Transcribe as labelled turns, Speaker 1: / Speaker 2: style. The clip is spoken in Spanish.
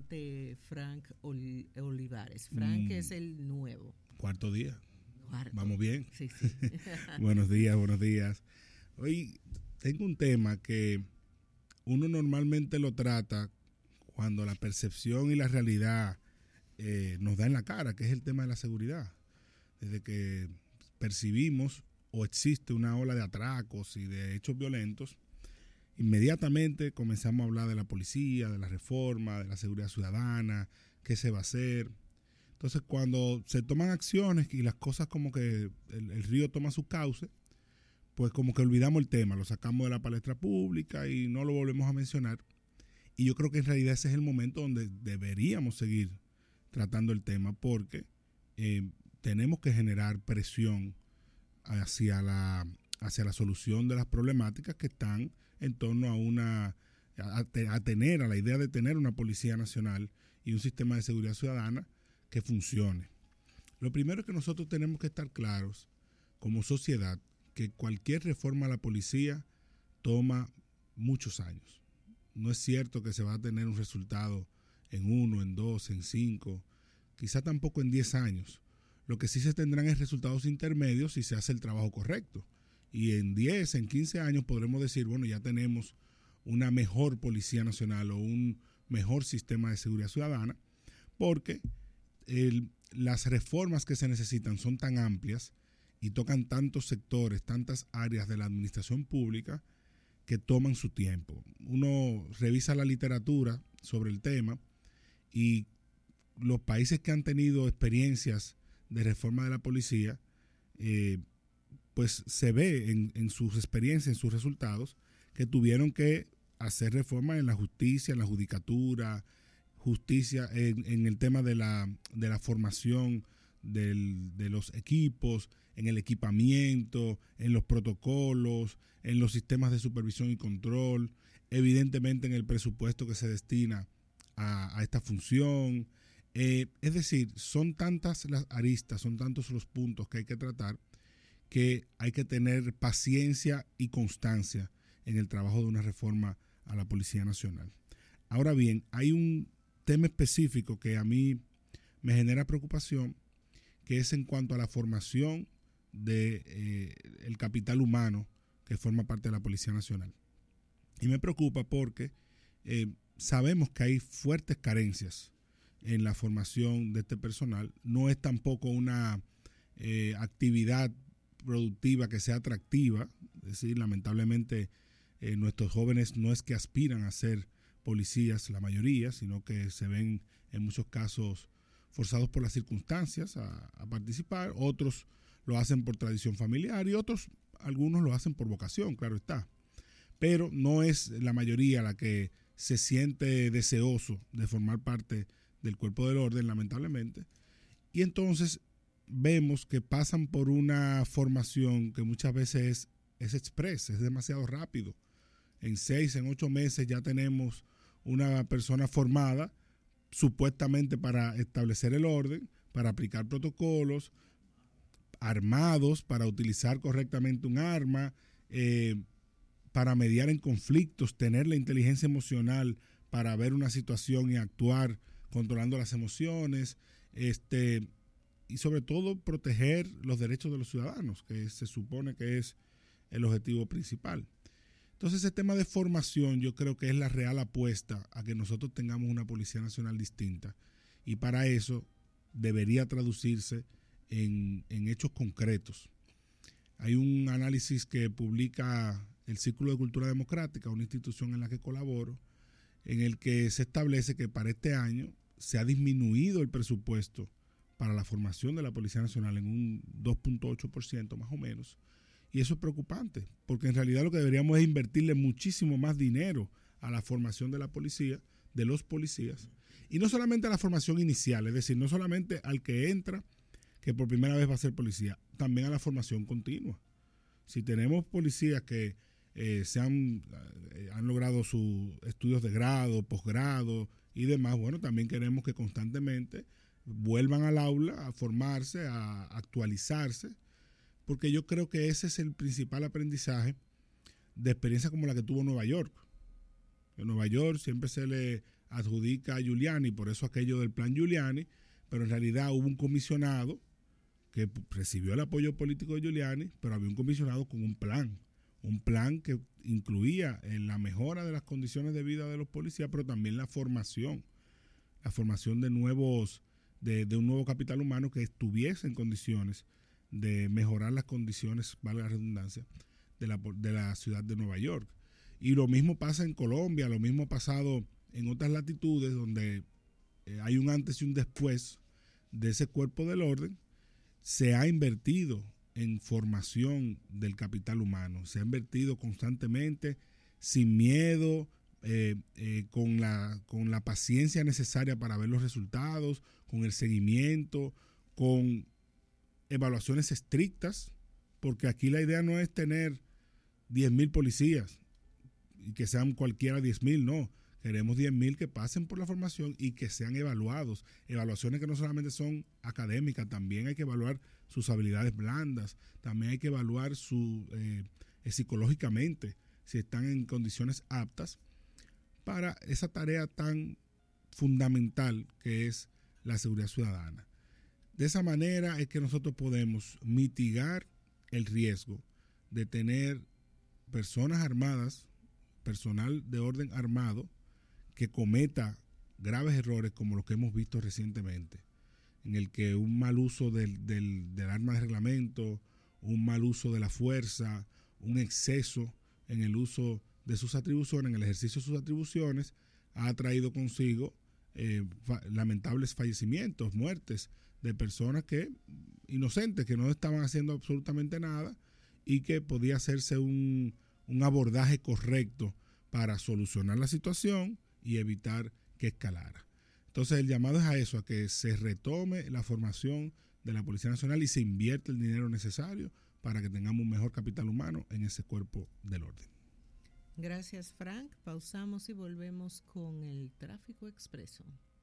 Speaker 1: comandante Frank Olivares. Frank es el nuevo.
Speaker 2: Cuarto día.
Speaker 1: Cuarto.
Speaker 2: Vamos bien.
Speaker 1: Sí, sí.
Speaker 2: Buenos días, buenos días. Hoy tengo un tema que uno normalmente lo trata cuando la percepción y la realidad nos da en la cara, que es el tema de la seguridad. Desde que percibimos o existe una ola de atracos y de hechos violentos, inmediatamente comenzamos a hablar de la policía, de la reforma, de la seguridad ciudadana, qué se va a hacer. Entonces, cuando se toman acciones y las cosas como que el río toma su cauce, pues como que olvidamos el tema, lo sacamos de la palestra pública y no lo volvemos a mencionar. Y yo creo que en realidad ese es el momento donde deberíamos seguir tratando el tema, porque tenemos que generar presión hacia la solución de las problemáticas que están en torno a tener, a la idea de tener una Policía Nacional y un sistema de seguridad ciudadana que funcione. Lo primero es que nosotros tenemos que estar claros como sociedad que cualquier reforma a la policía toma muchos años. No es cierto que se va a tener un resultado en 1, en 2, en 5, quizá tampoco en 10 años. Lo que sí se tendrán es resultados intermedios si se hace el trabajo correcto. Y en 10, en 15 años podremos decir, bueno, ya tenemos una mejor Policía Nacional o un mejor sistema de seguridad ciudadana, porque las reformas que se necesitan son tan amplias y tocan tantos sectores, tantas áreas de la administración pública que toman su tiempo. Uno revisa la literatura sobre el tema y los países que han tenido experiencias de reforma de la policía, pues se ve en sus experiencias, en sus resultados, que tuvieron que hacer reformas en la justicia, en la judicatura, justicia en el tema de la formación de los equipos, en el equipamiento, en los protocolos, en los sistemas de supervisión y control, evidentemente en el presupuesto que se destina a esta función. Es decir, son tantas las aristas, son tantos los puntos que hay que tratar, que hay que tener paciencia y constancia en el trabajo de una reforma a la Policía Nacional. Ahora bien, hay un tema específico que a mí me genera preocupación, que es en cuanto a la formación del capital humano que forma parte de la Policía Nacional. Y me preocupa porque sabemos que hay fuertes carencias en la formación de este personal. No es tampoco una actividad productiva que sea atractiva. Es decir, lamentablemente nuestros jóvenes no es que aspiran a ser policías la mayoría, sino que se ven en muchos casos forzados por las circunstancias a participar. Otros lo hacen por tradición familiar y algunos lo hacen por vocación, claro está. Pero no es la mayoría la que se siente deseoso de formar parte del cuerpo del orden, lamentablemente. Y entonces vemos que pasan por una formación que muchas veces es express, es demasiado rápido. En 6, en 8 meses ya tenemos una persona formada supuestamente para establecer el orden, para aplicar protocolos, armados para utilizar correctamente un arma, para mediar en conflictos, tener la inteligencia emocional para ver una situación y actuar controlando las emociones, y sobre todo proteger los derechos de los ciudadanos, que se supone que es el objetivo principal. Entonces, ese tema de formación yo creo que es la real apuesta a que nosotros tengamos una Policía Nacional distinta, y para eso debería traducirse en hechos concretos. Hay un análisis que publica el Círculo de Cultura Democrática, una institución en la que colaboro, en el que se establece que para este año se ha disminuido el presupuesto para la formación de la Policía Nacional en un 2.8% más o menos. Y eso es preocupante, porque en realidad lo que deberíamos es invertirle muchísimo más dinero a la formación de la policía, de los policías, y no solamente a la formación inicial, es decir, no solamente al que entra, que por primera vez va a ser policía, también a la formación continua. Si tenemos policías que han logrado sus estudios de grado, posgrado y demás, bueno, también queremos que constantemente vuelvan al aula a formarse, a actualizarse, porque yo creo que ese es el principal aprendizaje de experiencias como la que tuvo Nueva York. En Nueva York siempre se le adjudica a Giuliani, por eso aquello del plan Giuliani, pero en realidad hubo un comisionado que recibió el apoyo político de Giuliani, pero había un comisionado con un plan que incluía en la mejora de las condiciones de vida de los policías, pero también la formación de un nuevo capital humano que estuviese en condiciones de mejorar las condiciones, valga la redundancia, de la ciudad de Nueva York. Y lo mismo pasa en Colombia, lo mismo ha pasado en otras latitudes donde hay un antes y un después de ese cuerpo del orden. Se ha invertido en formación del capital humano, se ha invertido constantemente, sin miedo, con la paciencia necesaria para ver los resultados, con el seguimiento, con evaluaciones estrictas, porque aquí la idea no es tener 10,000 policías y que sean cualquiera 10,000, no. Queremos 10,000 que pasen por la formación y que sean evaluados. Evaluaciones que no solamente son académicas, también hay que evaluar sus habilidades blandas, también hay que evaluar psicológicamente, si están en condiciones aptas para esa tarea tan fundamental que es la seguridad ciudadana. De esa manera es que nosotros podemos mitigar el riesgo de tener personas armadas, personal de orden armado, que cometa graves errores como los que hemos visto recientemente, en el que un mal uso del arma de reglamento, un mal uso de la fuerza, un exceso en el uso de sus atribuciones, en el ejercicio de sus atribuciones, ha traído consigo lamentables fallecimientos, muertes de personas inocentes, que no estaban haciendo absolutamente nada y que podía hacerse un abordaje correcto para solucionar la situación y evitar que escalara. Entonces el llamado es a eso, a que se retome la formación de la Policía Nacional y se invierte el dinero necesario para que tengamos un mejor capital humano en ese cuerpo del orden.
Speaker 1: Gracias, Frank. Pausamos y volvemos con el tráfico expreso.